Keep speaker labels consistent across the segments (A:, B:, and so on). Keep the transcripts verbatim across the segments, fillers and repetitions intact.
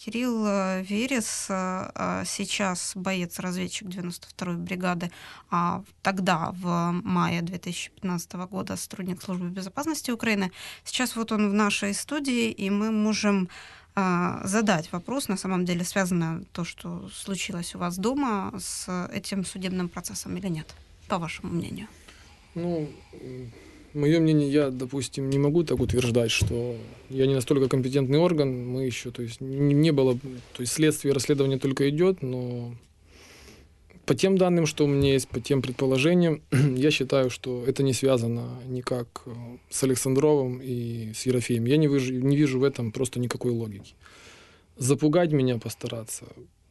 A: Кирилл э, Верес э, сейчас боец-разведчик девяносто второй бригады, а тогда, в мае две тысячи пятнадцатого года, сотрудник службы безопасности Украины. Сейчас вот он в нашей студии, и мы можем э, задать вопрос, на самом деле, связано то, что случилось у вас дома, с этим судебным процессом или нет, по вашему мнению?
B: Ну, мое мнение, я, допустим, не могу так утверждать, что я не настолько компетентный орган, мы еще, то есть, не, не было, то есть, следствие, расследование только идет, но по тем данным, что у меня есть, по тем предположениям, я считаю, что это не связано никак с Александровым и с Ерофеем. Я не вижу, не вижу в этом просто никакой логики. Запугать меня, постараться.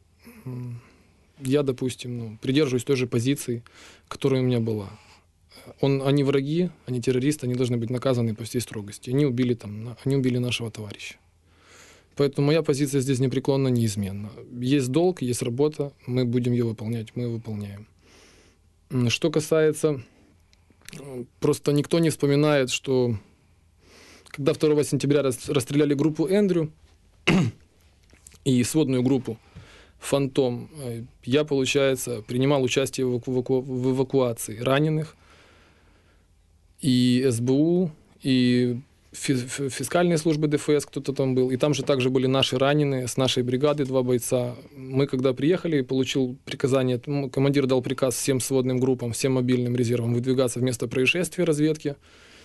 B: Я, допустим, ну, придерживаюсь той же позиции, которая у меня была. Он, они враги, они террористы, они должны быть наказаны по всей строгости. Они убили, там, они убили нашего товарища. Поэтому моя позиция здесь непреклонна, неизменна. Есть долг, есть работа, мы будем ее выполнять, мы ее выполняем. Что касается... Просто никто не вспоминает, что когда второго сентября расстреляли группу Эндрю и сводную группу «Фантом», я, получается, принимал участие в, эваку... в эвакуации раненых. И эс бэ у, и фискальные службы дэ эф эс, кто-то там был. И там же также были наши раненые, с нашей бригады два бойца. Мы, когда приехали, получил приказание, командир дал приказ всем сводным группам, всем мобильным резервам выдвигаться в место происшествия разведки.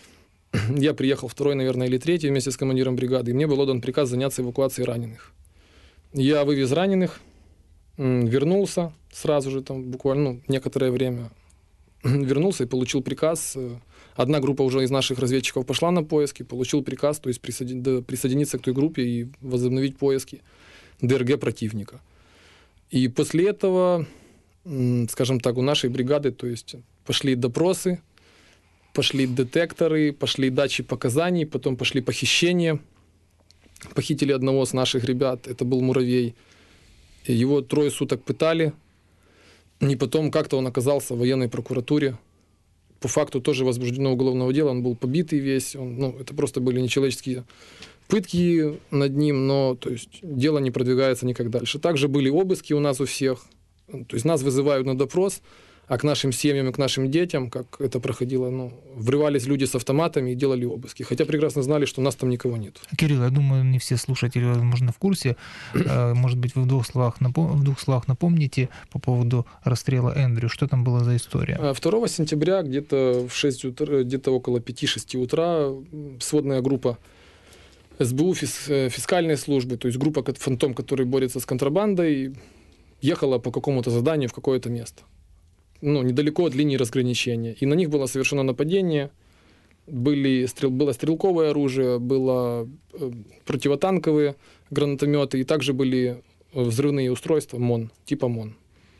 B: Я приехал второй, наверное, или третий вместе с командиром бригады, и мне был отдан приказ заняться эвакуацией раненых. Я вывез раненых, вернулся сразу же, там, буквально ну, некоторое время, вернулся и получил приказ. Одна группа уже из наших разведчиков пошла на поиски, получил приказ, то есть присоедин... присоединиться к той группе и возобновить поиски дэ эр гэ противника. И после этого, скажем так, у нашей бригады, то есть пошли допросы, пошли детекторы, пошли дачи показаний, потом пошли похищения. Похитили одного из наших ребят, это был Муравей. Его трое суток пытали, и потом как-то он оказался в военной прокуратуре. По факту тоже возбуждено уголовное дело, он был побитый весь, он, ну, это просто были нечеловеческие пытки над ним, но то есть, дело не продвигается никак дальше. Также были обыски у нас у всех, то есть нас вызывают на допрос, а к нашим семьям и к нашим детям, как это проходило, ну, врывались люди с автоматами и делали обыски, хотя прекрасно знали, что у нас там никого нет.
C: Кирилл, я думаю, не все слушатели, возможно, в курсе. Может быть, вы в двух словах, напом... в двух словах напомните по поводу расстрела Эндрю, что там была за история?
B: второго сентября где-то в шесть утра, где-то около пяти-шести утра сводная группа эс бэ у, фискальные службы, то есть группа «Фантом», которая борется с контрабандой, ехала по какому-то заданию в какое-то место. Ну, недалеко от линии разграничения. И на них было совершено нападение. Были стрел... Было стрелковое оружие, было э, противотанковые гранатометы, и также были взрывные устройства МОН, типа МОН.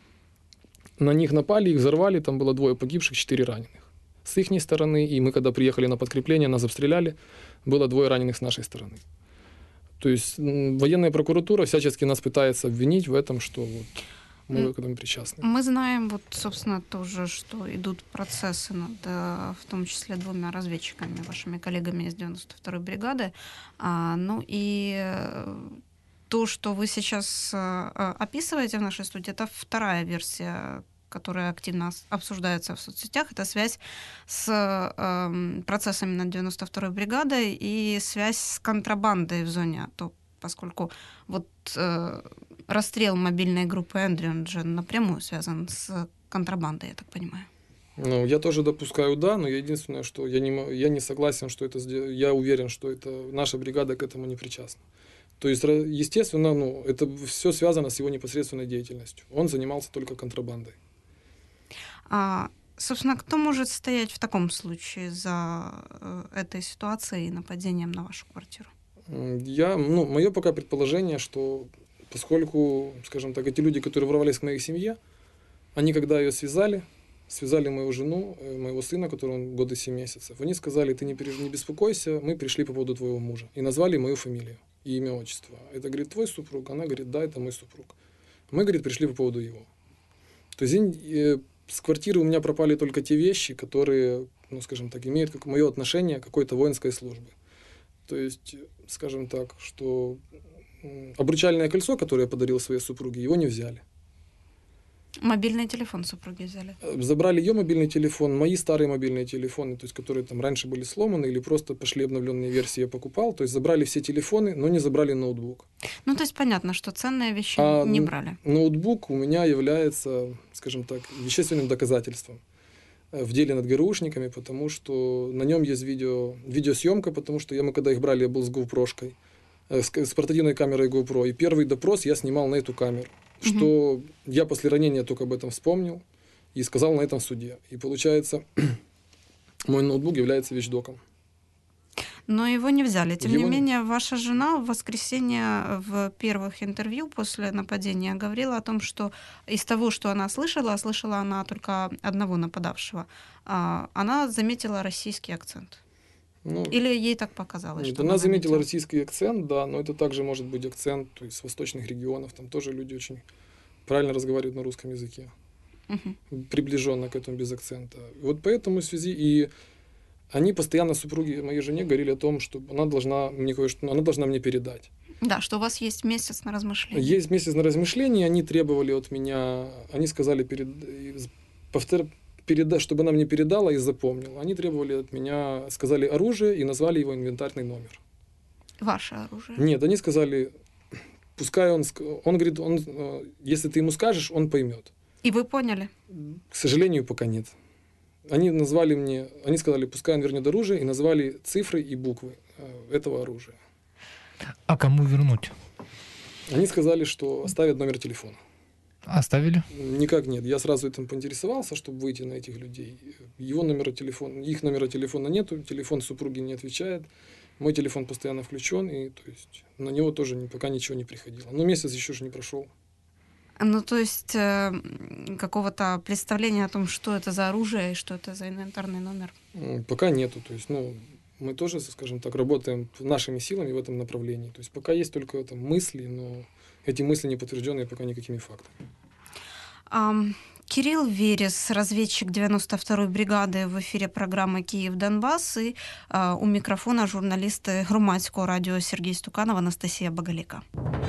B: На них напали, их взорвали, там было двое погибших, четыре раненых. С их стороны, и мы, когда приехали на подкрепление, нас обстреляли, было двое раненых с нашей стороны. То есть военная прокуратура всячески нас пытается обвинить в этом, что вот мы к этому причастны.
A: Мы знаем, вот, собственно, тоже, что идут процессы над, в том числе, двумя разведчиками, вашими коллегами из девяносто второй бригады. А, ну и то, что вы сейчас описываете в нашей студии, это вторая версия, которая активно обсуждается в соцсетях. Это связь с э, процессами над девяносто второй бригадой и связь с контрабандой в зоне АТО, поскольку вот э, расстрел мобильной группы Эндрю, он же напрямую связан с контрабандой, я так понимаю.
B: Ну, я тоже допускаю, да, но единственное, что я не, я не согласен, что это, я уверен, что это наша бригада к этому не причастна. То есть, естественно, ну, это все связано с его непосредственной деятельностью. Он занимался только контрабандой.
A: А, собственно, кто может стоять в таком случае за этой ситуацией и нападением на вашу квартиру?
B: Я, ну, мое пока предположение, что поскольку, скажем так, эти люди, которые ворвались к моей семье, они когда ее связали, связали мою жену, моего сына, которому года семь месяцев, они сказали: ты не, переж... не беспокойся, мы пришли по поводу твоего мужа. И назвали мою фамилию и имя, отчество. Это, говорит, твой супруг? Она говорит: да, это мой супруг. Мы, говорит, пришли по поводу его. То есть с квартиры у меня пропали только те вещи, которые, ну, скажем так, имеют как мое отношение к какой-то воинской службе. То есть, скажем так, что обручальное кольцо, которое я подарил своей супруге, его не взяли.
A: Мобильный телефон супруги взяли.
B: Забрали ее мобильный телефон, мои старые мобильные телефоны, то есть, которые там раньше были сломаны или просто пошли обновленные версии, я покупал. То есть забрали все телефоны, но не забрали ноутбук.
A: Ну, то есть понятно, что ценные вещи
B: а
A: не брали.
B: Ноутбук у меня является, скажем так, вещественным доказательством в деле над ГРУшниками, потому что на нем есть видео, видеосъемка, потому что я, мы когда их брали, я был с GoPro-шкой, с, с портативной камерой GoPro, и первый допрос я снимал на эту камеру. Что угу. я после ранения только об этом вспомнил и сказал на этом суде. И получается, мой ноутбук является вещдоком.
A: Но его не взяли. Тем
B: его...
A: не менее, ваша жена в воскресенье в первых интервью после нападения говорила о том, что из того, что она слышала, а слышала она только одного нападавшего, она заметила российский акцент. Ну, или ей так показалось?
B: Нет,
A: что
B: она, она заметила
A: заметила
B: российский акцент, да, но это также может быть акцент, то есть с восточных регионов, там тоже люди очень правильно разговаривают на русском языке, uh-huh. приближенно к этому без акцента. Вот поэтому в связи и они постоянно, супруги моей жене, говорили о том, что она должна мне кое-что, она должна мне передать.
A: Да, что у вас есть месяц на размышление.
B: Есть месяц на размышление, они требовали от меня, они сказали перед, повтор, переда, чтобы она мне передала и запомнила. Они требовали от меня, сказали оружие и назвали его инвентарный номер.
A: Ваше оружие?
B: Нет, они сказали, пускай он, он говорит, он, если ты ему скажешь, он поймет.
A: И вы поняли?
B: К сожалению, пока нет. Они назвали мне, они сказали, пускай он вернет оружие, и назвали цифры и буквы этого оружия.
C: А кому вернуть?
B: Они сказали, что оставят номер телефона.
C: Оставили?
B: Никак нет. Я сразу этим поинтересовался, чтобы выйти на этих людей. Его номера телефона, их номера телефона нету, телефон супруги не отвечает. Мой телефон постоянно включен, и то есть на него тоже пока ничего не приходило. Но месяц еще же не прошел.
A: Ну, то есть э, какого-то представления о том, что это за оружие и что это за инвентарный номер?
B: Пока нету. То есть, ну, мы тоже, скажем так, работаем нашими силами в этом направлении. То есть пока есть только там мысли, но эти мысли не подтвержденные пока никакими фактами.
A: Um, Кирилл Верес, разведчик девяносто второй бригады, в эфире программы «Киев-Донбасс», и uh, у микрофона журналисты Громадського радио Сергей Стуканов, Анастасия Боголика.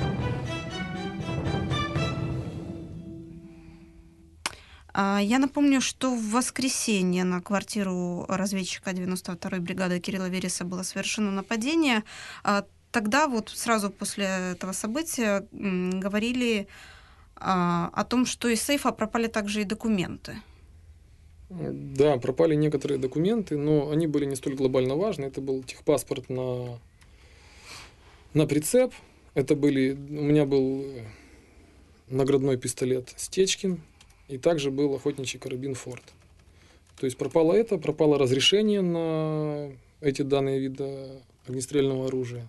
A: Я напомню, что в воскресенье на квартиру разведчика девяносто второй бригады Кирилла Вереса было совершено нападение. Тогда вот сразу после этого события говорили о том, что из сейфа пропали также и документы.
B: Да, пропали некоторые документы, но они были не столь глобально важны. Это был техпаспорт на, на прицеп. Это были, у меня был наградной пистолет Стечкин. И также был охотничий карабин «Форд». То есть пропало это, пропало разрешение на эти данные вида огнестрельного оружия.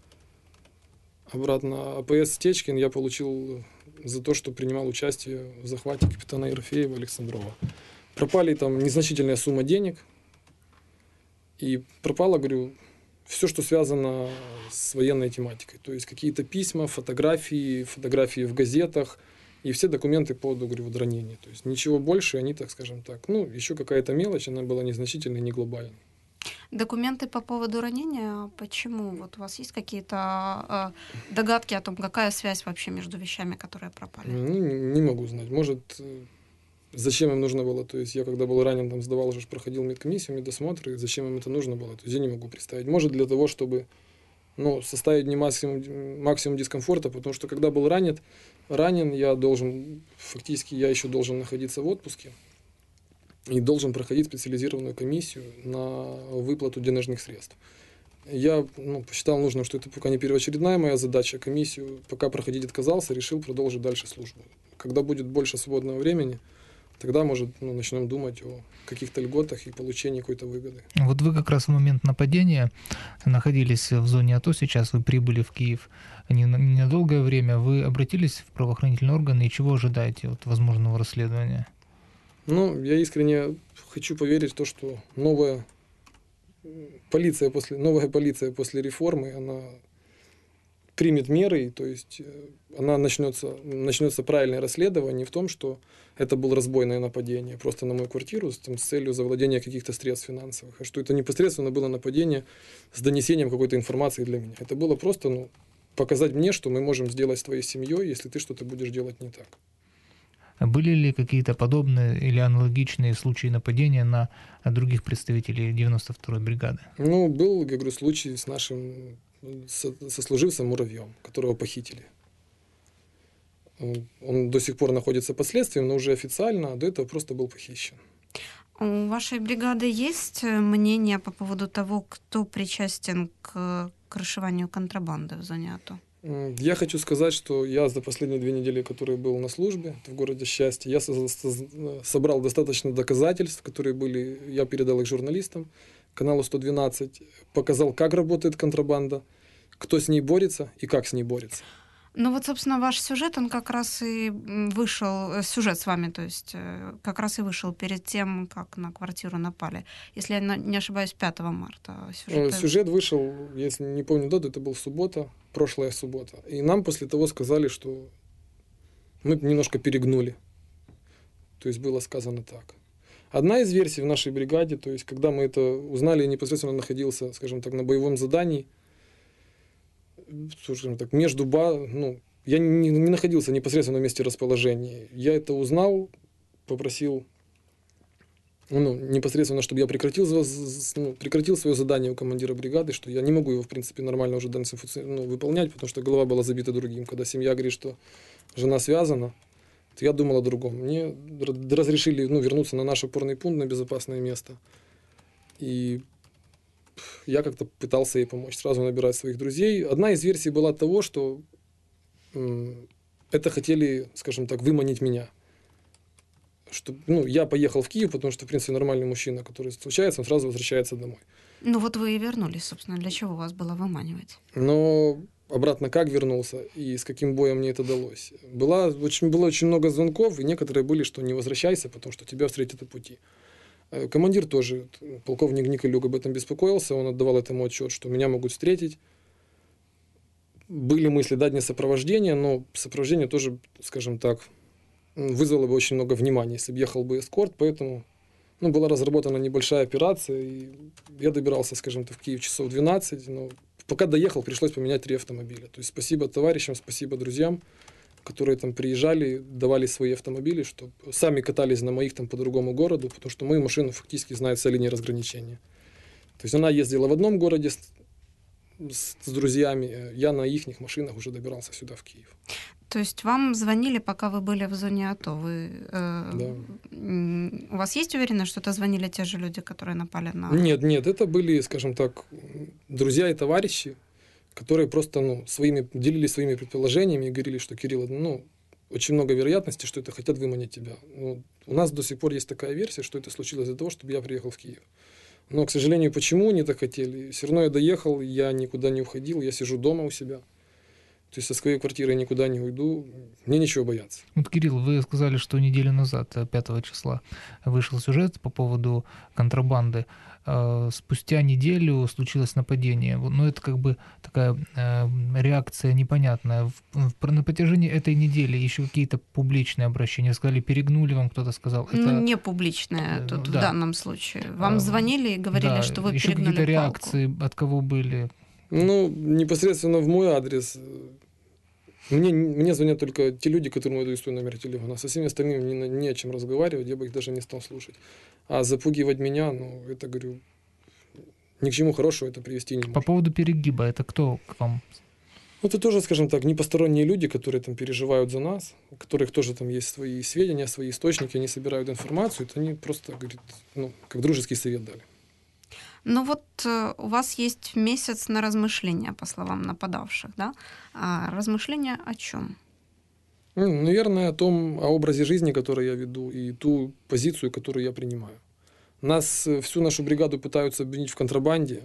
B: Обратно АПС «Стечкин» я получил за то, что принимал участие в захвате капитана Ерофеева Александрова. Пропали там незначительная сумма денег. И пропало, говорю, все, что связано с военной тематикой. То есть какие-то письма, фотографии, фотографии в газетах, и все документы по договору ранения. То есть ничего больше, они, так скажем так, ну, еще какая-то мелочь, она была незначительной, не глобальной.
A: Документы по поводу ранения, почему? Вот у вас есть какие-то э, догадки о том, какая связь вообще между вещами, которые пропали?
B: Ну, не могу знать. Может, зачем им нужно было? То есть я, когда был ранен, там сдавал, уже проходил медкомиссию, медосмотр, и зачем им это нужно было? То есть я не могу представить. Может, для того, чтобы ну, составить мне максимум, максимум дискомфорта, потому что когда был ранен, ранен, я должен, фактически я еще должен находиться в отпуске и должен проходить специализированную комиссию на выплату денежных средств. Я ну, посчитал нужным, что это пока не первоочередная моя задача. Комиссию пока проходить отказался, решил продолжить дальше службу. Когда будет больше свободного времени, тогда, может, ну, начнем думать о каких-то льготах и получении какой-то выгоды.
C: Вот вы как раз в момент нападения находились в зоне АТО, сейчас вы прибыли в Киев ненадолгое время. Вы обратились в правоохранительные органы и чего ожидаете от возможного расследования?
B: Ну, я искренне хочу поверить в то, что новая полиция после, новая полиция после реформы, она примет меры, то есть она начнется, начнется правильное расследование в том, что это было разбойное нападение просто на мою квартиру с, там, с целью завладения каких-то средств финансовых, а что это непосредственно было нападение с донесением какой-то информации для меня. Это было просто ну, показать мне, что мы можем сделать с твоей семьей, если ты что-то будешь делать не так.
C: Были ли какие-то подобные или аналогичные случаи нападения на других представителей девяносто второй бригады?
B: Ну, был, я говорю, случай с нашим со- сослуживцем Муравьем, которого похитили. Он, он до сих пор находится под следствием, но уже официально, а до этого просто был похищен.
A: У вашей бригады есть мнение по поводу того, кто причастен к крышеванию контрабанды в зоне АТО?
B: М, Я хочу сказать, что я за последние две недели, которые был на службе в городе Счастье, я со- со- собрал достаточно доказательств, которые были, я передал их журналистам, каналу сто двенадцать, показал, как работает контрабанда, кто с ней борется и как с ней борется.
A: Ну вот, собственно, ваш сюжет, он как раз и м, вышел, э, сюжет с вами, то есть э, как раз и вышел перед тем, как на квартиру напали. Если я на- не ошибаюсь, пятого марта.
B: Э,
A: Сюжет,
B: Сюжет вышел, если не помню дату, это был суббота, прошлая суббота. И нам после того сказали, что мы немножко перегнули. То есть было сказано так. Одна из версий в нашей бригаде, то есть когда мы это узнали, я непосредственно находился, скажем так, на боевом задании, скажем так, между ба, ну, я не, не находился непосредственно в месте расположения. Я это узнал, попросил, ну, непосредственно, чтобы я прекратил, за- з- ну, прекратил свое задание у командира бригады, что я не могу его, в принципе, нормально уже дальше функци- ну, выполнять, потому что голова была забита другим. Когда семья говорит, что жена связана, то я думал о другом. Мне р- разрешили, ну, вернуться на наш опорный пункт, на безопасное место. И я как-то пытался ей помочь, сразу набирать своих друзей. Одна из версий была того, что м, это хотели, скажем так, выманить меня. Что, ну, я поехал в Киев, потому что, в принципе, нормальный мужчина, который случается, он сразу возвращается домой.
A: Ну вот вы и вернулись, собственно, для чего вас было выманивать?
B: Но обратно как вернулся и с каким боем мне это далось? Была, очень, было очень много звонков, и некоторые были, что не возвращайся, потому что тебя встретят на пути. Э, Командир тоже, т- полковник Николюк, об этом беспокоился, он отдавал этому отчет, что меня могут встретить. Были мысли дать мне сопровождение, но сопровождение тоже, скажем так, м, вызвало бы очень много внимания, если бы ехал бы эскорт, поэтому ну, была разработана небольшая операция, и я добирался, скажем так, в Киев часов двенадцать, но пока доехал, пришлось поменять три автомобиля. То есть спасибо товарищам, спасибо друзьям, которые там приезжали, давали свои автомобили, чтобы сами катались на моих там по другому городу, потому что мою машину фактически знают вся линия разграничения. То есть она ездила в одном городе с, с, с друзьями, э, я на их машинах уже добирался сюда, в Киев.
A: То есть вам звонили, пока вы были в зоне АТО? Вы, э,
B: Да.
A: м, у вас есть уверенность, что это звонили те же люди, которые напали на...
B: Нет, нет, это были, скажем так, друзья и товарищи, которые просто ну, своими, делились своими предположениями и говорили, что Кирилл, ну, очень много вероятности, что это хотят выманить тебя. Ну, у нас до сих пор есть такая версия, что это случилось из-за того, чтобы я приехал в Киев. Но, к сожалению, почему они так хотели? Все равно я доехал, я никуда не уходил, я сижу дома у себя. То есть со своей квартиры я никуда не уйду, мне нечего бояться.
C: Вот, Кирилл, вы сказали, что неделю назад, э, пятого числа, вышел сюжет по поводу контрабанды. Э, Спустя неделю случилось нападение. Вот, ну, это как бы такая э, реакция непонятная. В- в- На протяжении этой недели еще какие-то публичные обращения сказали, перегнули вам, кто-то сказал.
A: Ну,
C: Это,
A: не публичное
C: э,
A: тут в
C: да.
A: данном случае. Вам
C: Э,
A: звонили и говорили,
C: да,
A: что вы
C: еще
A: перегнули
C: какие-то
A: палку.
C: реакции от кого были?
B: Ну, непосредственно в мой адрес. Мне, мне звонят только те люди, которым я даю свой номер телефона. Со всеми остальными не, на- не о чем разговаривать, я бы их даже не стал слушать. А запугивать меня, ну, это, говорю, ни к чему хорошему это привести не
C: По
B: может.
C: поводу перегиба, это кто к вам?
B: Ну, это тоже, скажем так, не посторонние люди, которые там переживают за нас, у которых тоже там есть свои сведения, свои источники, они собирают информацию, это они просто, говорит, ну, как дружеский совет дали.
A: Ну вот э, у вас есть месяц на размышления, по словам нападавших, да? А размышления о чем?
B: Ну, наверное, о том, о образе жизни, который я веду, и ту позицию, которую я принимаю. Нас, э, всю нашу бригаду пытаются обвинить в контрабанде.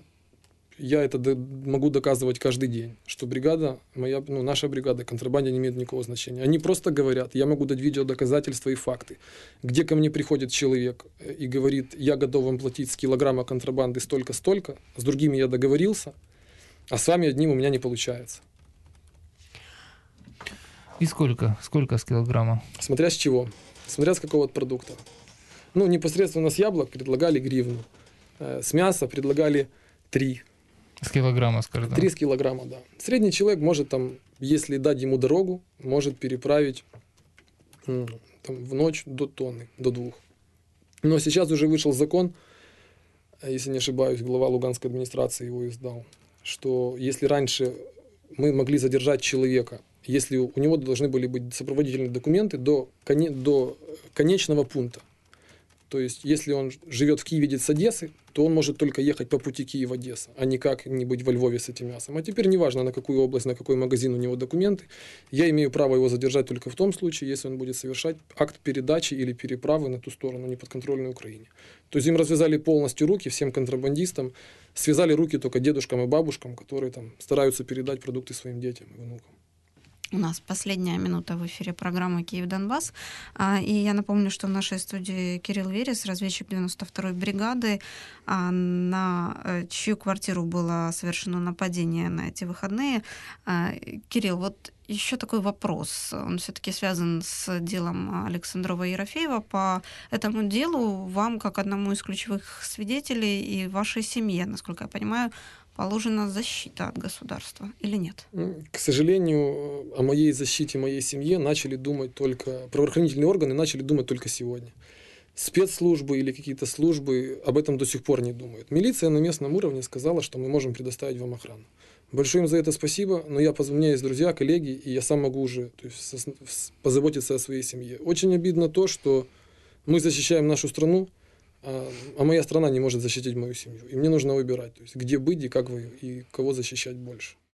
B: Я это до- могу доказывать каждый день, что бригада, моя, ну, наша бригада, контрабанде не имеет никакого значения. Они просто говорят, я могу дать видео доказательства и факты, где ко мне приходит человек э, и говорит, я готов вам платить с килограмма контрабанды столько-столько, с другими я договорился, а с вами одним у меня не получается.
C: И сколько? Сколько с килограмма?
B: Смотря с чего, смотря с какого продукта. Ну, непосредственно с яблок предлагали гривну, э, с мяса предлагали три.
C: С килограмма, скажем.
B: три килограмма, да. Средний человек может там, если дать ему дорогу, может переправить м, там, в ночь до тонны, до двух. Но сейчас уже вышел закон, если не ошибаюсь, глава Луганской администрации его издал, что если раньше мы могли задержать человека, если у него должны были быть сопроводительные документы до, коне, до конечного пункта. То есть, если он живет в Киеве, едет с Одессы, то он может только ехать по пути Киев-Одесса, а не как-нибудь во Львове с этим мясом. А теперь неважно, на какую область, на какой магазин у него документы, я имею право его задержать только в том случае, если он будет совершать акт передачи или переправы на ту сторону, неподконтрольной Украине. То есть им развязали полностью руки, всем контрабандистам, связали руки только дедушкам и бабушкам, которые там стараются передать продукты своим детям и внукам.
A: У нас последняя минута в эфире программы «Киев-Донбасс». И я напомню, что в нашей студии Кирилл Верес, разведчик девяносто второй бригады, на чью квартиру было совершено нападение на эти выходные. Кирилл, вот еще такой вопрос. Он все-таки связан с делом Александрова-Ерофеева. По этому делу вам, как одному из ключевых свидетелей, и вашей семье, насколько я понимаю, положена защита от государства или нет?
B: К сожалению, о моей защите, моей семье начали думать только, правоохранительные органы начали думать только сегодня. Спецслужбы или какие-то службы об этом до сих пор не думают. Милиция на местном уровне сказала, что мы можем предоставить вам охрану. Большое им за это спасибо, но я, у меня есть друзья, коллеги, и я сам могу уже, то есть, позаботиться о своей семье. Очень обидно то, что мы защищаем нашу страну, а моя страна не может защитить мою семью. И мне нужно выбирать, то есть, где быть и как вы, и кого защищать больше.